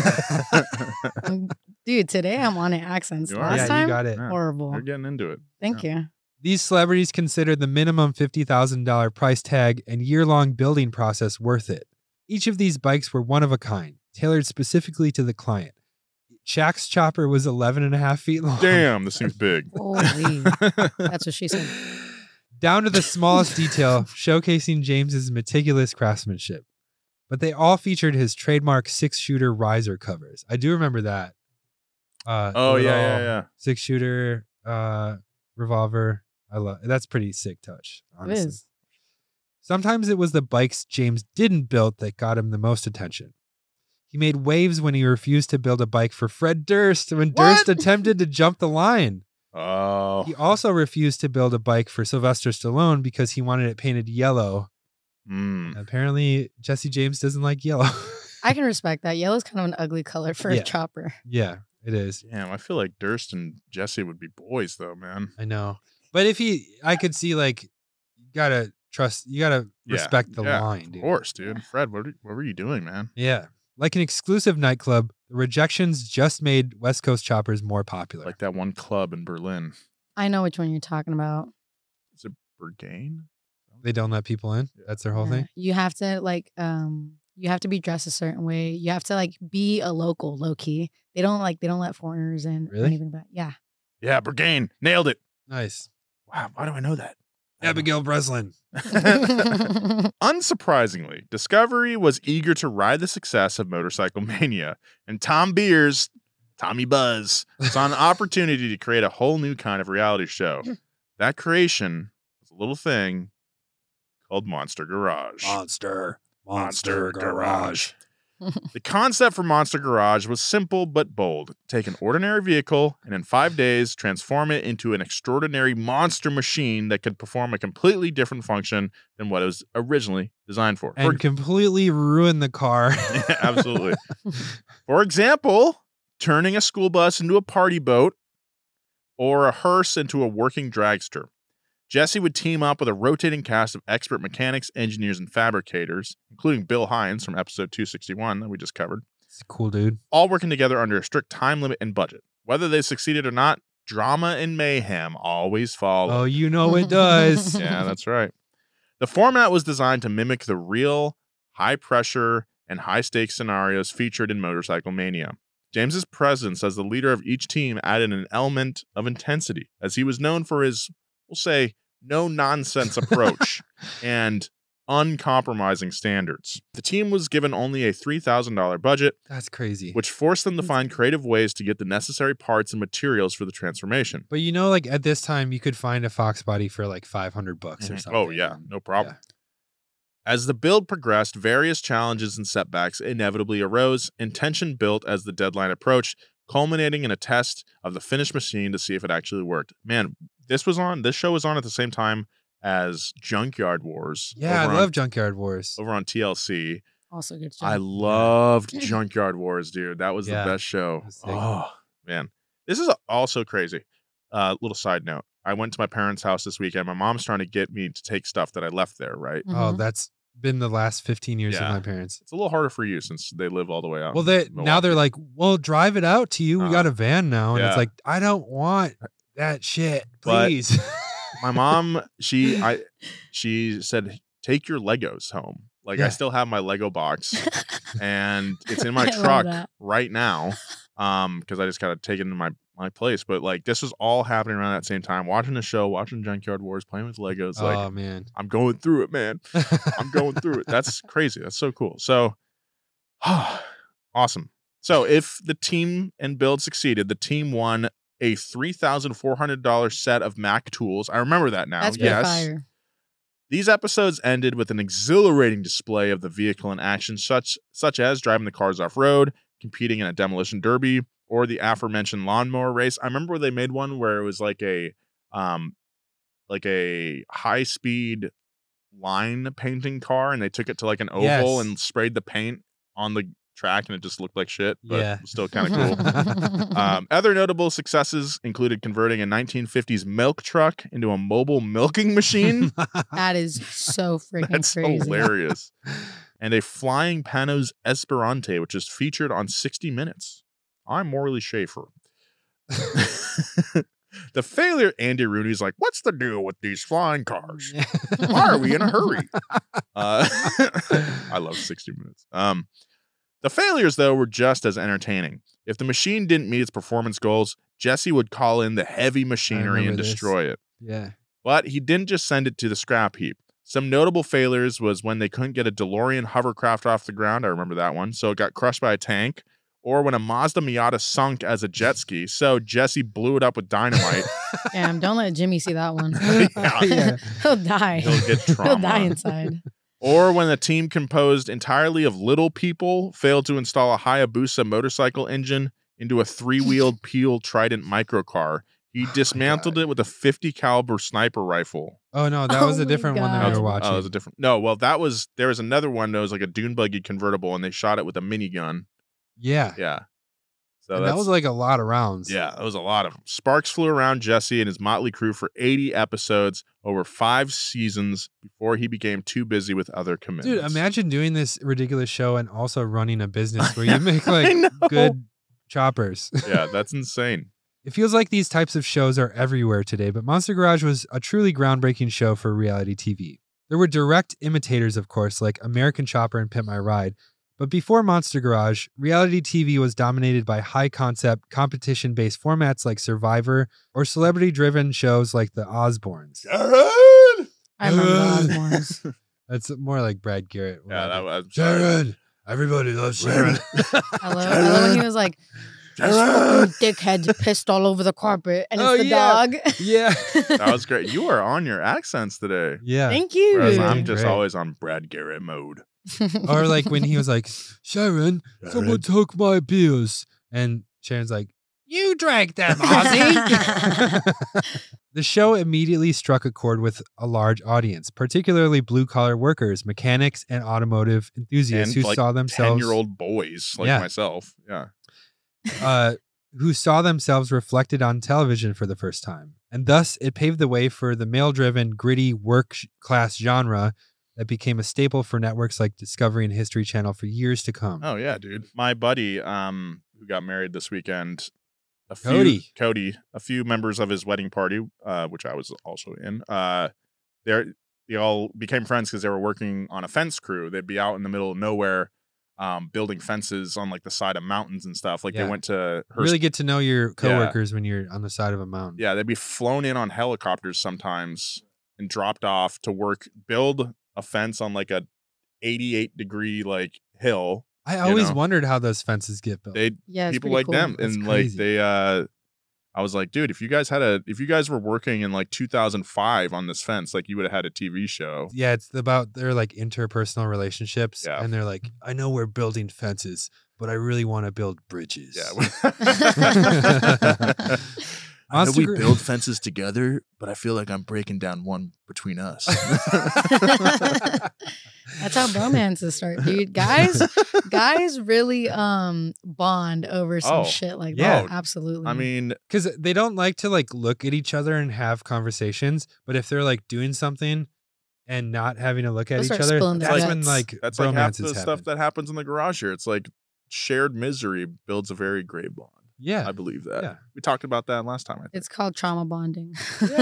Dude, today I'm on it accents. You are. Last yeah, time, you got it. Yeah. horrible. You're getting into it. Thank you. These celebrities considered the minimum fifty thousand dollars price tag and year-long building process worth it. Each of these bikes were one of a kind, tailored specifically to the client. Shaq's chopper was eleven and a half feet long. Damn, this seems big. Holy. That's what she said. Down to the smallest detail, showcasing James's meticulous craftsmanship. But they all featured his trademark six-shooter riser covers. I do remember that. Uh, Oh, the yeah, little yeah, yeah. Six-shooter uh, revolver. I love that's pretty sick touch. Honestly. It is. Sometimes it was the bikes James didn't build that got him the most attention. He made waves when he refused to build a bike for Fred Durst when Durst What? attempted to jump the line. Oh. He also refused to build a bike for Sylvester Stallone because he wanted it painted yellow. Mm. Apparently, Jesse James doesn't like yellow. I can respect that. Yellow's kind of an ugly color for Yeah. a chopper. Yeah, it is. Damn, I feel like Durst and Jesse would be boys, though, man. I know. But if he, I could see like, you gotta trust, you gotta Yeah, respect the yeah, line, Of dude. course, dude. Fred, what, are, what were you doing, man? Yeah. Like an exclusive nightclub, the Rejections just made West Coast choppers more popular. Like that one club in Berlin. I know which one you're talking about. Is it Berghain? They don't let people in. That's their whole Yeah. thing. You have to like um you have to be dressed a certain way. You have to like be a local, low key. They don't like they don't let foreigners in or Really? anything like that. Yeah. Yeah, Burgain. Nailed it. Nice. Wow, why do I know that? Abigail Breslin. Unsurprisingly, Discovery was eager to ride the success of Motorcycle Mania, and Tom Beers, Tommy Buzz, saw an opportunity to create a whole new kind of reality show. That creation was a little thing called Monster Garage. Monster. Monster Garage. The concept for Monster Garage was simple but bold. Take an ordinary vehicle and in five days transform it into an extraordinary monster machine that could perform a completely different function than what it was originally designed for. And For- completely ruin the car. Absolutely. For example, turning a school bus into a party boat or a hearse into a working dragster. Jesse would team up with a rotating cast of expert mechanics, engineers, and fabricators, including Bill Hines from episode two sixty-one that we just covered, It's a cool dude. all working together under a strict time limit and budget. Whether they succeeded or not, drama and mayhem always follow. Oh, you know it does. Yeah, that's right. The format was designed to mimic the real high pressure and high stakes scenarios featured in Motorcycle Mania. James's presence as the leader of each team added an element of intensity, as he was known for his, we'll say, no nonsense approach and uncompromising standards. The team was given only a three thousand dollars budget, That's crazy. which forced them to find creative ways to get the necessary parts and materials for the transformation. But you know, like at this time, you could find a Fox body for like five hundred bucks or Mhm. something. Oh, yeah, no problem. As the build progressed, various challenges and setbacks inevitably arose, and tension built as the deadline approached, culminating in a test of the finished machine to see if it actually worked. Man, this was on, this show was on at the same time as Junkyard Wars. Yeah, I over love on, Junkyard Wars. over on T L C. Also good show. I loved Junkyard Wars, dude. That was Yeah, the best show. was sick. Oh, man. This is also crazy. Uh, little side note. I went to my parents' house this weekend. My mom's trying to get me to take stuff that I left there, right? Oh, Mhm. that's been the last fifteen years Yeah. of my parents. It's a little harder for you since they live all the way out. Well, in they now they're Milwaukee. like, well, drive it out to you. We Uh, got a van now, and yeah. it's like, I don't want that shit, But- please. my mom, she I she said, take your Legos home. Like I Yeah. still have my Lego box and it's in my I love truck that. right now. Um, because I just gotta take it into my my place. But like this was all happening around that same time. Watching the show, watching Junkyard Wars, playing with Legos. Like oh man, I'm going through it, man. I'm going through it. That's crazy. That's so cool. So awesome. So if the team and build succeeded, the team won a three thousand four hundred dollars set of Mac tools. I remember that now. That's pretty yes. fire. These episodes ended with an exhilarating display of the vehicle in action, such such as driving the cars off-road, competing in a demolition derby, or the aforementioned lawnmower race. I remember they made one where it was like a um like a high-speed line painting car, and they took it to like an oval Yes. and sprayed the paint on the track, and it just looked like shit, but Yeah. it was still kind of cool. Um, other notable successes included converting a nineteen fifties milk truck into a mobile milking machine. That is so freaking That's crazy. hilarious. And a flying Panos Esperante, which is featured on sixty minutes. I'm Morley Schaefer. The failure, Andy Rooney's like, what's the deal with these flying cars? Why are we in a hurry? Uh, I love sixty minutes. Um, the failures, though, were just as entertaining. If the machine didn't meet its performance goals, Jesse would call in the heavy machinery and remember this. destroy it. yeah. But he didn't just send it to the scrap heap. Some notable failures was when they couldn't get a DeLorean hovercraft off the ground. I remember that one. So it got crushed by a tank. Or when a Mazda Miata sunk as a jet ski. So Jesse blew it up with dynamite. Damn, don't let Jimmy see that one. Yeah. Yeah. He'll die. He'll get trauma. He'll die inside. Or when the team composed entirely of little people failed to install a Hayabusa motorcycle engine into a three-wheeled Peel Trident microcar. He dismantled it with a fifty caliber sniper rifle. Oh no, that Oh was a my different one God. that Oh, we it were was- watching. oh, it was a different. No, well, that was there was another one that was like a dune buggy convertible, and they shot it with a minigun. yeah. Yeah, so And that's, that was like a lot of rounds. yeah, that was a lot of them. Sparks flew around Jesse and his motley crew for eighty episodes over five seasons before he became too busy with other commitments. Dude, imagine doing this ridiculous show and also running a business where you make I like know. good choppers. Yeah, that's insane. It feels like these types of shows are everywhere today, but Monster Garage was a truly groundbreaking show for reality T V. There were direct imitators, of course, like American Chopper and Pimp My Ride. But before Monster Garage, reality T V was dominated by high-concept, competition-based formats like Survivor or celebrity-driven shows like The Osbournes. Jared! I remember the Osbournes. That's more like Brad Garrett. Yeah, that was Sharon! Everybody loves Sharon. I love, I love when he was like, this fucking dickhead pissed all over the carpet, and it's Oh, the yeah. dog. Yeah. That was great. You are on your accents today. Yeah. Thank you. Whereas Dude. I'm just Great. always on Brad Garrett mode. Or like when he was like, Sharon, someone took my beers. And Sharon's like, you drank them, Ozzy. The show immediately struck a chord with a large audience, particularly blue-collar workers, mechanics, and automotive enthusiasts And who like saw themselves ten-year-old boys like Yeah. myself. Yeah. uh, who saw themselves reflected on television for the first time. And thus, it paved the way for the male-driven, gritty work-class genre that became a staple for networks like Discovery and History Channel for years to come. Oh yeah, dude. My buddy, um, who got married this weekend, a few, Cody. Cody, a few members of his wedding party, uh, which I was also in, uh, they they all became friends because they were working on a fence crew. They'd be out in the middle of nowhere, um, building fences on like the side of mountains and stuff. Like Yeah. they went to her, Really get to know your coworkers when you're on the side of a mountain. yeah, they'd be flown in on helicopters sometimes and dropped off to work, build a fence on like a eighty-eight degree like hill. I you always know. wondered how those fences get built. They Yeah, it's people pretty like cool. them That's and crazy. like they uh I was like, dude, if you guys had a if you guys were working in like two thousand five on this fence, like you would have had a T V show. Yeah, it's about their like interpersonal relationships. Yeah. And they're like, I know we're building fences, but I really want to build bridges. Yeah. I know Monster we Gr- build fences together, but I feel like I'm breaking down one between us. That's how bromances start, dude. Guys, guys really um bond over some Oh, shit like yeah. that. Absolutely. I mean, Because they don't like to like look at each other and have conversations, but if they're like doing something and not having to look at They'll each start other, spilling their that's guts. when like that's like half the romances stuff happen. that happens in the garage here. It's like shared misery builds a very great bond. Yeah, I believe that. Yeah. We talked about that last time. I think. it's called trauma bonding.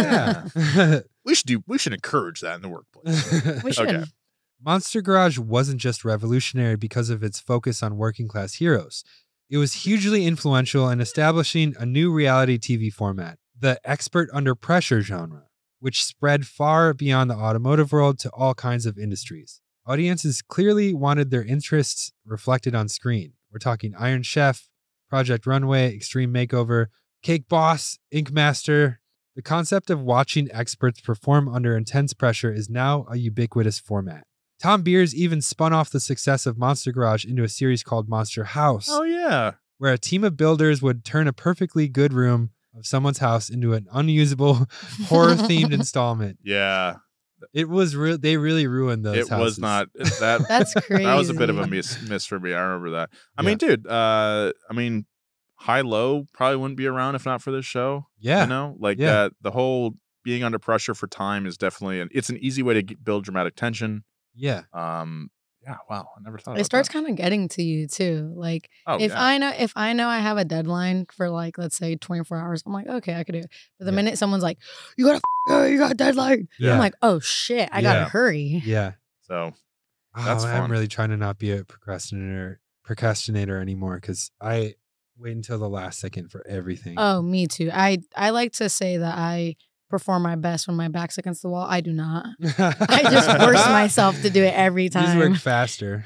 yeah. We should do. We should encourage that in the workplace. We should. Okay. Monster Garage wasn't just revolutionary because of its focus on working class heroes. It was hugely influential in establishing a new reality T V format, the expert under pressure genre, which spread far beyond the automotive world to all kinds of industries. Audiences clearly wanted their interests reflected on screen. We're talking Iron Chef, Project Runway, Extreme Makeover, Cake Boss, Ink Master. The concept of watching experts perform under intense pressure is now a ubiquitous format. Tom Beers even spun off the success of Monster Garage into a series called Monster House, Oh yeah. where a team of builders would turn a perfectly good room of someone's house into an unusable horror-themed installment. Yeah. It was real. They really ruined those It houses. was not that. That's crazy. That was a bit of a miss miss for me. I remember that. I mean, dude. Uh, I mean, High Low probably wouldn't be around if not for this show. Yeah. You know, like Yeah. that. The whole being under pressure for time is definitely an. It's an easy way to get, build dramatic tension. Yeah. Um. Yeah. Wow. I never thought. It about starts that. kind of getting to you too. Like Oh, if yeah. I know if I know I have a deadline for like let's say twenty-four hours, I'm like, okay, I could do it. But the Yeah. minute someone's like, you gotta f- go, you got a deadline. Yeah. I'm like, oh shit, I gotta Yeah. hurry. Yeah. So Oh, That's I'm fun. really trying to not be a procrastinator procrastinator anymore because I wait until the last second for everything. Oh, me too. I I like to say that I perform my best when my back's against the wall. I do not. I just force myself to do it every You just time. work faster.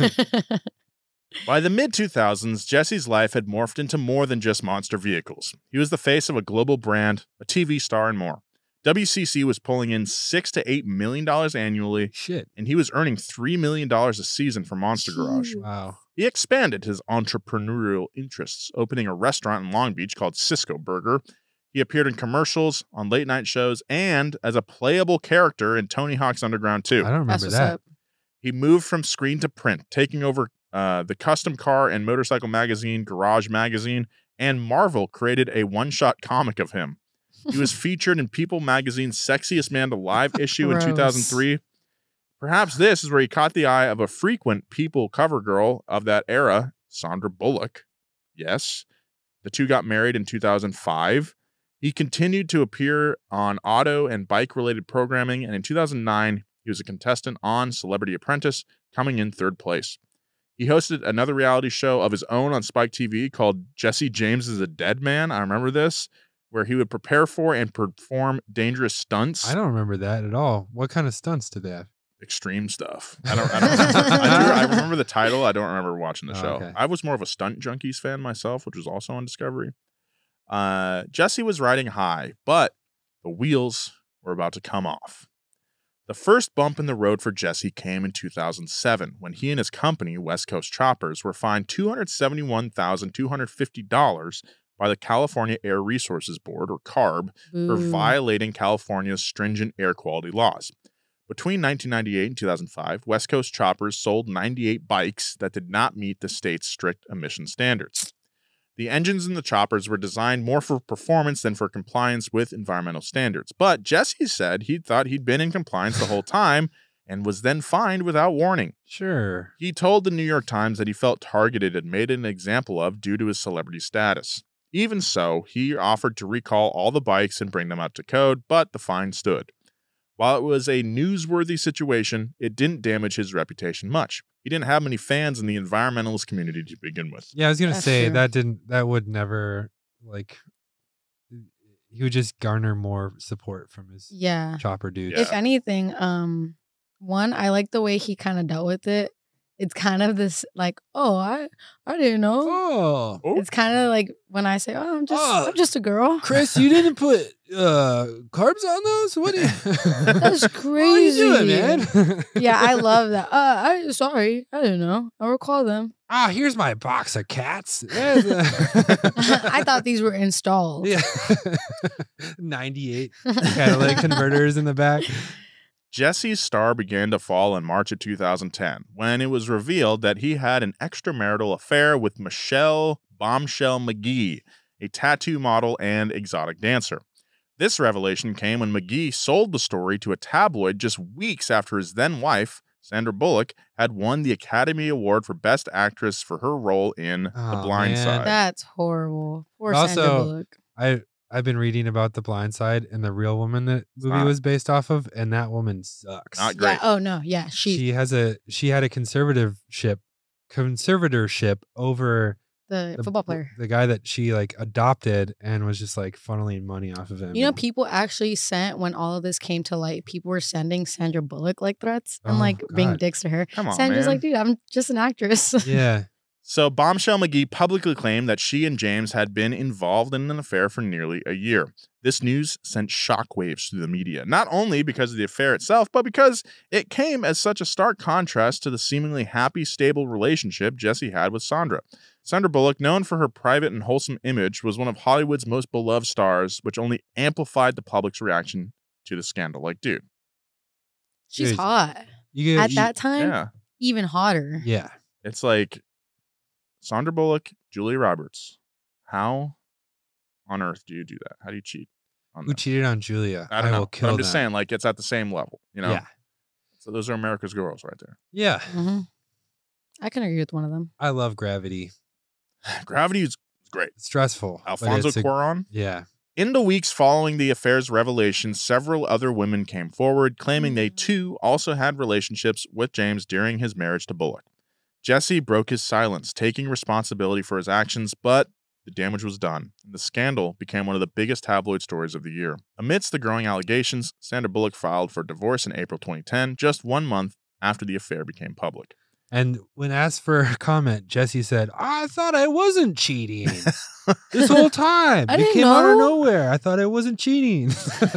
by the mid two thousands, Jesse's life had morphed into more than just monster vehicles. He was the face of a global brand, a T V star, and more. W C C was pulling in six to eight million dollars annually, Shit. and he was earning three million dollars a season for Monster Garage. Wow. He expanded his entrepreneurial interests, opening a restaurant in Long Beach called Cisco Burger. He appeared in commercials, on late night shows, and as a playable character in Tony Hawk's Underground two. I don't That's remember what's that. up. He moved from screen to print, taking over uh, the custom car and motorcycle magazine, Garage Magazine, and Marvel created a one-shot comic of him. He was featured in People Magazine's Sexiest Man Alive issue in Gross. two thousand three. Perhaps this is where he caught the eye of a frequent People cover girl of that era, Sandra Bullock. Yes. The two got married in two thousand five. He continued to appear on auto and bike-related programming, and in two thousand nine, He was a contestant on Celebrity Apprentice, coming in third place. He hosted another reality show of his own on Spike T V called Jesse James is a Dead Man. I remember this, where he would prepare for and perform dangerous stunts. I don't remember that at all. What kind of stunts did they have? Extreme stuff. I don't. I don't. Remember. I, do, I remember the title. I don't remember watching the Oh, show. okay. I was more of a Stunt Junkies fan myself, which was also on Discovery. Uh, Jesse was riding high, but the wheels were about to come off. The first bump in the road for Jesse came in two thousand seven when he and his company, West Coast Choppers, were fined two hundred seventy-one thousand two hundred fifty dollars by the California Air Resources Board, or CARB, for Boo. violating California's stringent air quality laws. Between nineteen ninety-eight and two thousand five, West Coast Choppers sold ninety-eight bikes that did not meet the state's strict emission standards. The engines in the choppers were designed more for performance than for compliance with environmental standards. But Jesse said he thought he'd been in compliance the whole time and was then fined without warning. Sure. He told the New York Times that he felt targeted and made an example of due to his celebrity status. Even so, he offered to recall all the bikes and bring them up to code, but the fine stood. While it was a newsworthy situation, it didn't damage his reputation much. He didn't have many fans in the environmentalist community to begin with. Yeah, I was gonna That's say true. that didn't. That would never like. He would just garner more support from his Yeah. chopper dudes. Yeah. If anything, um, one, I like the way he kind of dealt with it. It's kind of this like, oh, I, I didn't know. Oh, Oh. It's kind of like when I say, oh, I'm just, Oh. I'm just a girl. Chris, you didn't put uh carbs on those? What? Are you... That's What are crazy, you doing, man? Yeah, I love that. Uh, I sorry, I didn't know. I'll recall them. Ah, here's my box of cats. I thought these were installed. Yeah, ninety-eight catalytic converters in the back. Jesse's star began to fall in March of two thousand ten when it was revealed that he had an extramarital affair with Michelle Bombshell McGee, a tattoo model and exotic dancer. This revelation came when McGee sold the story to a tabloid just weeks after his then-wife, Sandra Bullock, had won the Academy Award for Best Actress for her role in The Oh, Blind man. Side. That's horrible. Poor Also, Sandra Bullock. I I've been reading about The Blind Side and the real woman that movie not- was based off of, and that woman sucks. Not great. Yeah. Oh no. Yeah. She, She has a she had a conservatorship conservatorship over the, the football player. the guy that she like adopted and was just like funneling money off of him. You know, and- people actually sent when all of this came to light. People were sending Sandra Bullock like threats and Oh, like being God. dicks to her. Come on, Sandra's man. like, dude, I'm just an actress. yeah. So Bombshell McGee publicly claimed that she and James had been involved in an affair for nearly a year. This news sent shockwaves through the media, not only because of the affair itself, but because it came as such a stark contrast to the seemingly happy, stable relationship Jesse had with Sandra. Sandra Bullock, known for her private and wholesome image, was one of Hollywood's most beloved stars, which only amplified the public's reaction to the scandal. Like, dude, She's Dude, hot. You get At you- that time, yeah. even hotter. Yeah. It's like Sandra Bullock, Julia Roberts. How on earth do you do that? How do you cheat on Who that? cheated on Julia? I don't know. will But kill I'm just them. saying, like, it's at the same level, you know? Yeah. So those are America's girls right there. Yeah. hmm I can agree with one of them. I love Gravity. Gravity is great. It's stressful. but Alfonso it's a- Cuarón. Yeah. In the weeks following the affair's revelation, several other women came forward, claiming they too also had relationships with James during his marriage to Bullock. Jesse broke his silence, taking responsibility for his actions, but the damage was done, and the scandal became one of the biggest tabloid stories of the year. Amidst the growing allegations, Sandra Bullock filed for divorce in April twenty ten, just one month after the affair became public. And when asked for a comment, Jesse said, I thought I wasn't cheating this whole time. I it didn't came out of know." nowhere. I thought I wasn't cheating.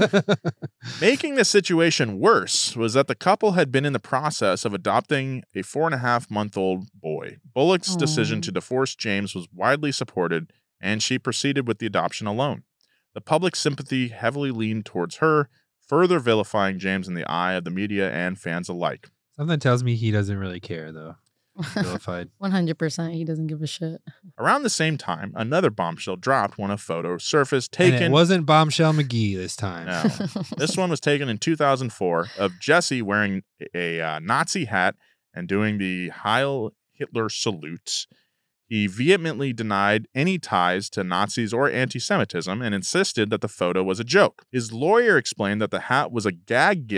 Making the situation worse was that the couple had been in the process of adopting a four and a half month old boy. Bullock's decision Aw. to divorce James was widely supported, and she proceeded with the adoption alone. The public sympathy heavily leaned towards her, further vilifying James in the eye of the media and fans alike. Something tells me he doesn't really care, though. Vilified. one hundred percent. He doesn't give a shit. Around the same time, another bombshell dropped when a photo surfaced And taken. it wasn't Bombshell McGee this time. No. This one was taken in two thousand four of Jesse wearing a uh, Nazi hat and doing the Heil Hitler salute. He vehemently denied any ties to Nazis or anti-Semitism and insisted that the photo was a joke. His lawyer explained that the hat was a gag gift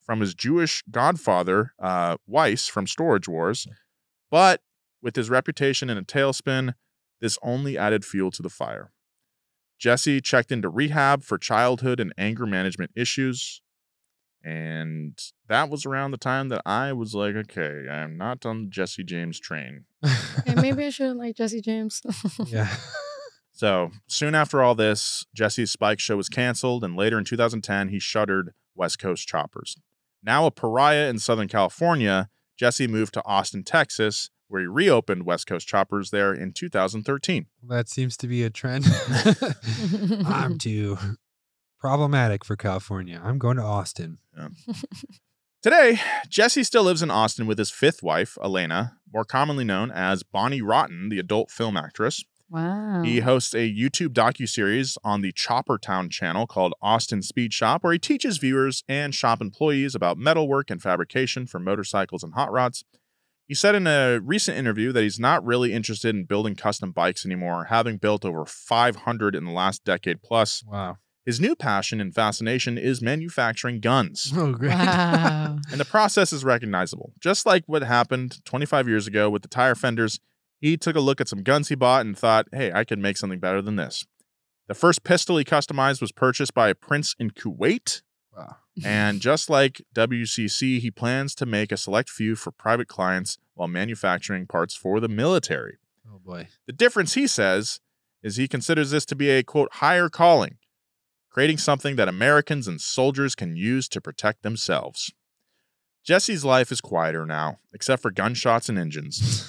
from his Jewish godfather, uh, Weiss, from Storage Wars. But with his reputation in a tailspin, this only added fuel to the fire. Jesse checked into rehab for childhood and anger management issues. And that was around the time that I was like, okay, I'm not on the Jesse James train. Okay, maybe I shouldn't like Jesse James. Yeah. So soon after all this, Jesse's Spike show was canceled, and later in two thousand ten, he shuttered West Coast Choppers. Now a pariah in Southern California, Jesse moved to Austin, Texas, where he reopened West Coast Choppers there in two thousand thirteen. That seems to be a trend. I'm too problematic for California. I'm going to Austin. Yeah. Today, Jesse still lives in Austin with his fifth wife, Elena, more commonly known as Bonnie Rotten, the adult film actress. Wow. He hosts a YouTube docuseries on the Chopper Town channel called Austin Speed Shop, where he teaches viewers and shop employees about metalwork and fabrication for motorcycles and hot rods. He said in a recent interview that he's not really interested in building custom bikes anymore, having built over five hundred in the last decade plus. Wow. His new passion and fascination is manufacturing guns. Oh, great. Wow. And the process is recognizable. Just like what happened twenty-five years ago with the tire fenders, he took a look at some guns he bought and thought, hey, I could make something better than this. The first pistol he customized was purchased by a prince in Kuwait. Wow. And just like W C C, he plans to make a select few for private clients while manufacturing parts for the military. Oh, boy. The difference, he says, is he considers this to be a, quote, higher calling, creating something that Americans and soldiers can use to protect themselves. Jesse's life is quieter now, except for gunshots and engines.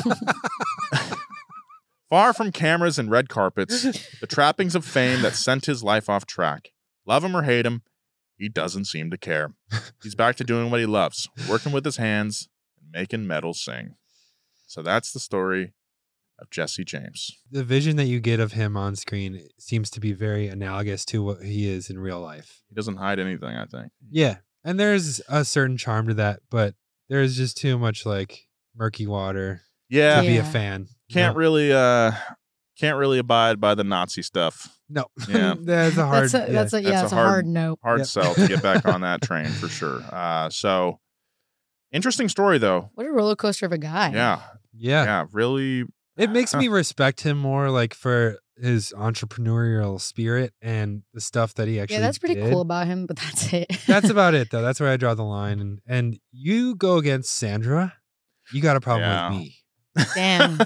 Far from cameras and red carpets, the trappings of fame that sent his life off track. Love him or hate him, he doesn't seem to care. He's back to doing what he loves, working with his hands and making metal sing. So that's the story of Jesse James. The vision that you get of him on screen seems to be very analogous to what he is in real life. He doesn't hide anything, I think. Yeah. And there's a certain charm to that, but there's just too much like murky water Yeah, to be a Yeah. fan. can't No. really uh can't really abide by the Nazi stuff. No. Yeah. That's a hard. That's a, yeah. that's a, yeah, That's it's a a hard- hard no. Hard Yep. sell to get back on that train for sure. Uh so interesting story though. What a roller coaster of a guy. Yeah. yeah. Yeah, really It makes me respect him more, like for his entrepreneurial spirit and the stuff that he actually Yeah, that's pretty did. cool about him, but that's it. That's about it, though. That's where I draw the line. And and you go against Sandra, you got a problem Yeah. with me. Damn.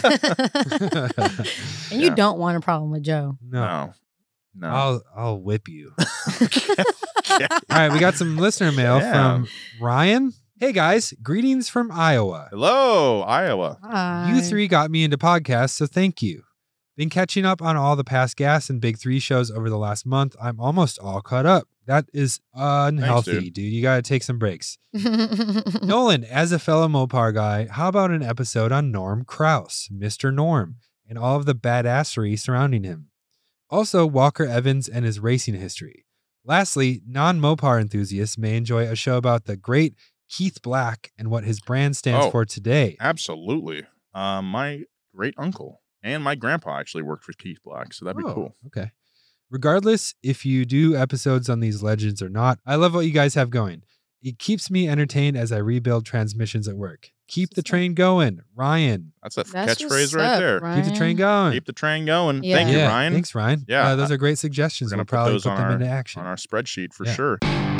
And you Yeah. don't want a problem with Joe. No, No. No. I'll I'll whip you. Okay. All right, we got some listener mail Yeah. from Ryan. Hey guys, greetings from Iowa. Hello, Iowa. Hi. You three got me into podcasts, so thank you. Been catching up on all the past Gas and Big Three shows over the last month. I'm almost all caught up. That is unhealthy, dude. dude. You got to take some breaks. Nolan, as a fellow Mopar guy, how about an episode on Norm Kraus, Mister Norm, and all of the badassery surrounding him? Also, Walker Evans and his racing history. Lastly, non-Mopar enthusiasts may enjoy a show about the great Keith Black and what his brand stands Oh. for today. Absolutely. Um, my great uncle and my grandpa actually worked for Keith Black, so that'd be Oh, cool. Okay. Regardless, if you do episodes on these legends or not, I love what you guys have going. It keeps me entertained as I rebuild transmissions at work. Keep the train going, Ryan. That's a That's catchphrase what's right up, there. Keep the train Ryan. going. Keep the train going. Yeah. Thank you, yeah, Ryan. Thanks, Ryan. Yeah, Uh, those are great suggestions. We're We'll gonna put probably those put on them our, into action. on our spreadsheet for Yeah. sure.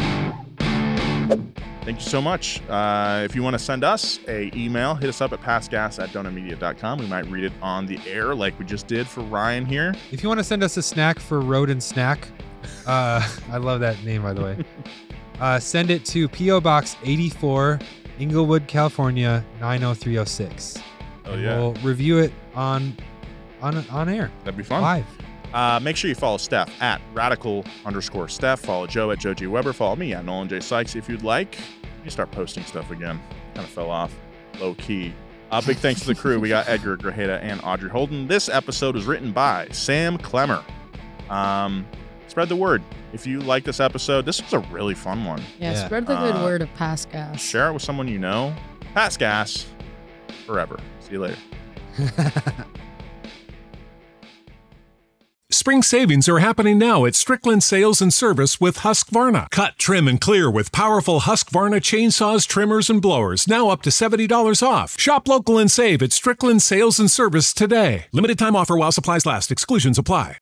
Thank you so much. Uh, if you want to send us a email, hit us up at passgas at donut media dot com. We might read it on the air like we just did for Ryan here. If you want to send us a snack for Road and Snack, uh, I love that name, by the way. Uh, send it to P O Box eighty-four, Inglewood, California, nine oh three oh six. Oh, And yeah. We'll review it on on on air That'd be fun. live. Uh, make sure you follow Steph at radical underscore Steph. Follow Joe at Joe G. Weber. Follow me at Nolan J. Sykes if you'd like. You start posting stuff again. Kind of fell off. Low key. Uh, big thanks to the crew. We got Edgar Grajeda and Audrey Holden. This episode was written by Sam Clemmer. Um, spread the word. If you like this episode, this was a really fun one. Yeah, Yeah. spread the good Uh, word of past gas. Share it with someone you know. Pass gas forever. See you later. Spring savings are happening now at Strickland Sales and Service with Husqvarna. Cut, trim, and clear with powerful Husqvarna chainsaws, trimmers, and blowers. Now up to seventy dollars off. Shop local and save at Strickland Sales and Service today. Limited time offer while supplies last. Exclusions apply.